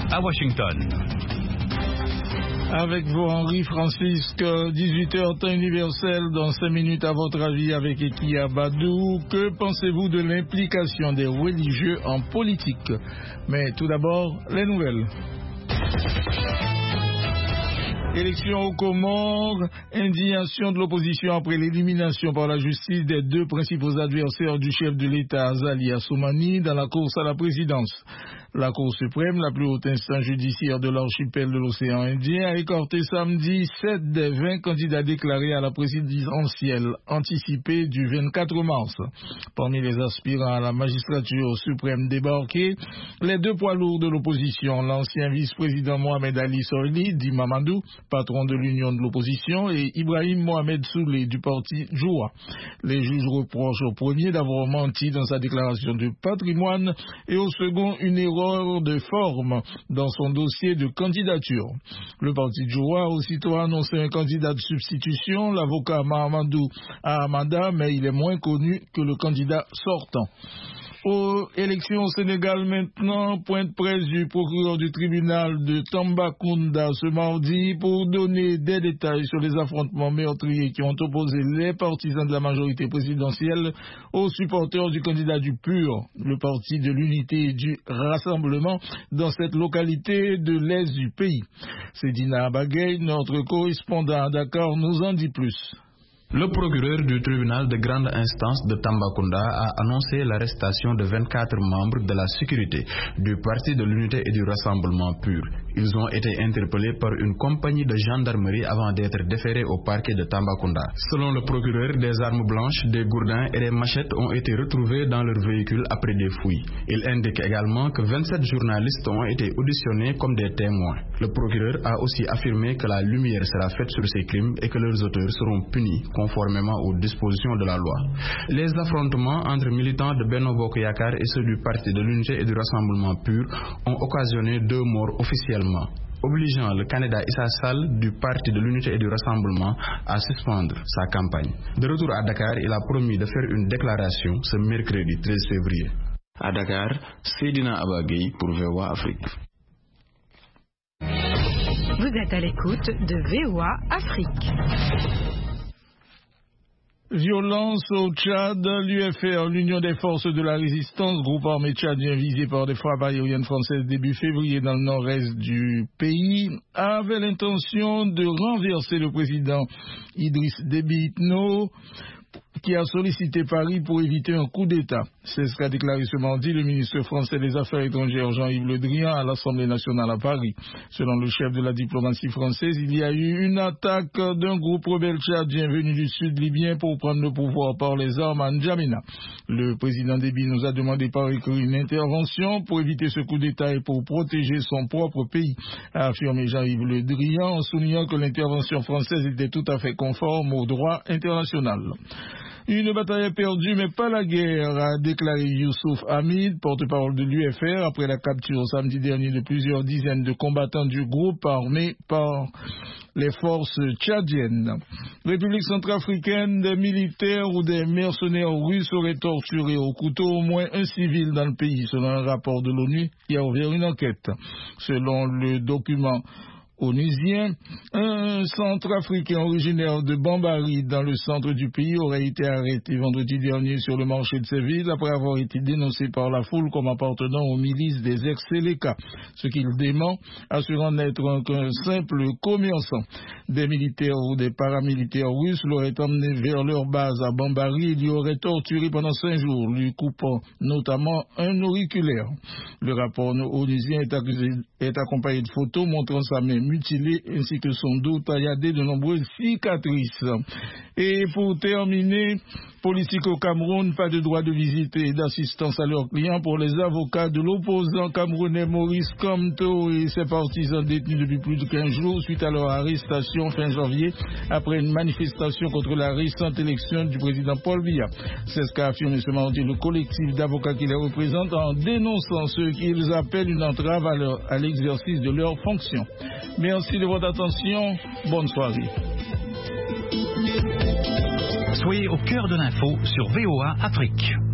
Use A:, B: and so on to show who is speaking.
A: à Washington.
B: Avec vous, Henri Francisque, 18h temps universel, dans 5 minutes à votre avis avec Ekia Badou. Que pensez-vous de l'implication des religieux en politique? Mais tout d'abord, les nouvelles. Élection aux Comores, indignation de l'opposition après l'élimination par la justice des 2 principaux adversaires du chef de l'État, Azali Assoumani, dans la course à la présidence. La Cour suprême, la plus haute instance judiciaire de l'archipel de l'océan Indien, a écarté samedi 7 des 20 candidats déclarés à la présidentielle anticipée du 24 mars. Parmi les aspirants à la magistrature suprême débarqués, les 2 poids lourds de l'opposition, l'ancien vice-président Mohamed Ali Soili, dit Mamadou, patron de l'Union de l'opposition, et Ibrahim Mohamed Soulé du parti Joua. Les juges reprochent au premier d'avoir menti dans sa déclaration de patrimoine et au second une erreur de forme dans son dossier de candidature. Le parti Joua a aussitôt annoncé un candidat de substitution, l'avocat Mahamadou Ahamada, mais il est moins connu que le candidat sortant. Aux élections au Sénégal maintenant, point de presse du procureur du tribunal de Tambacounda ce mardi pour donner des détails sur les affrontements meurtriers qui ont opposé les partisans de la majorité présidentielle aux supporters du candidat du PUR, le parti de l'unité et du rassemblement dans cette localité de l'est du pays. C'est Dina Abagay, notre correspondant à Dakar, nous en dit plus.
C: Le procureur du tribunal de grande instance de Tambacounda a annoncé l'arrestation de 24 membres de la sécurité du Parti de l'Unité et du Rassemblement PUR. Ils ont été interpellés par une compagnie de gendarmerie avant d'être déférés au parquet de Tambacounda. Selon le procureur, des armes blanches, des gourdins et des machettes ont été retrouvés dans leur véhicule après des fouilles. Il indique également que 27 journalistes ont été auditionnés comme des témoins. Le procureur a aussi affirmé que la lumière sera faite sur ces crimes et que leurs auteurs seront punis conformément aux dispositions de la loi. Les affrontements entre militants de Benno Bokk Yakaar et ceux du Parti de l'Unité et du Rassemblement PUR ont occasionné 2 morts officiellement, obligeant le candidat Issa Sall du Parti de l'Unité et du Rassemblement à suspendre sa campagne. De retour à Dakar, il a promis de faire une déclaration ce mercredi 13 février. À Dakar, Seydina Abagay pour VOA Afrique.
D: Vous êtes à l'écoute de VOA Afrique.
B: Violence au Tchad, l'UFR, l'Union des forces de la résistance, groupe armé tchadien visé par des frappes aériennes françaises début février dans le nord-est du pays, avait l'intention de renverser le président Idriss Déby Itno, qui a sollicité Paris pour éviter un coup d'État. C'est ce qu'a déclaré ce mardi le ministre français des Affaires étrangères Jean-Yves Le Drian à l'Assemblée nationale à Paris. Selon le chef de la diplomatie française, il y a eu une attaque d'un groupe rebelle tchadien venu du sud libyen pour prendre le pouvoir par les armes à N'Djamena. Le président Déby nous a demandé par écrit une intervention pour éviter ce coup d'État et pour protéger son propre pays, a affirmé Jean-Yves Le Drian en soulignant que l'intervention française était tout à fait conforme au droit international. Une bataille perdue, mais pas la guerre, a déclaré Youssouf Hamid, porte-parole de l'UFR, après la capture samedi dernier de plusieurs dizaines de combattants du groupe armé par les forces tchadiennes. République centrafricaine, des militaires ou des mercenaires russes auraient torturé au couteau au moins un civil dans le pays, selon un rapport de l'ONU qui a ouvert une enquête. Selon le document onusien, un centrafricain originaire de Bambari dans le centre du pays aurait été arrêté vendredi dernier sur le marché de Séville après avoir été dénoncé par la foule comme appartenant aux milices des ex-Seleka, ce qu'il dément, assurant n'être qu'un simple commerçant. Des militaires ou des paramilitaires russes l'auraient emmené vers leur base à Bambari et l'y auraient torturé pendant 5 jours, lui coupant notamment un auriculaire. Le rapport onusien est accompagné de photos montrant sa main mutilé ainsi que son dos tailladé de nombreuses cicatrices. Et pour terminer, politique au Cameroun, pas de droit de visite et d'assistance à leurs clients pour les avocats de l'opposant camerounais Maurice Kamto et ses partisans détenus depuis plus de 15 jours suite à leur arrestation fin janvier après une manifestation contre la récente élection du président Paul Biya. C'est ce qu'a affirmé ce mardi le collectif d'avocats qui les représente en dénonçant ce qu'ils appellent une entrave à l'exercice de leurs fonctions. Merci de votre attention. Bonne soirée.
A: Soyez au cœur de l'info sur VOA Afrique.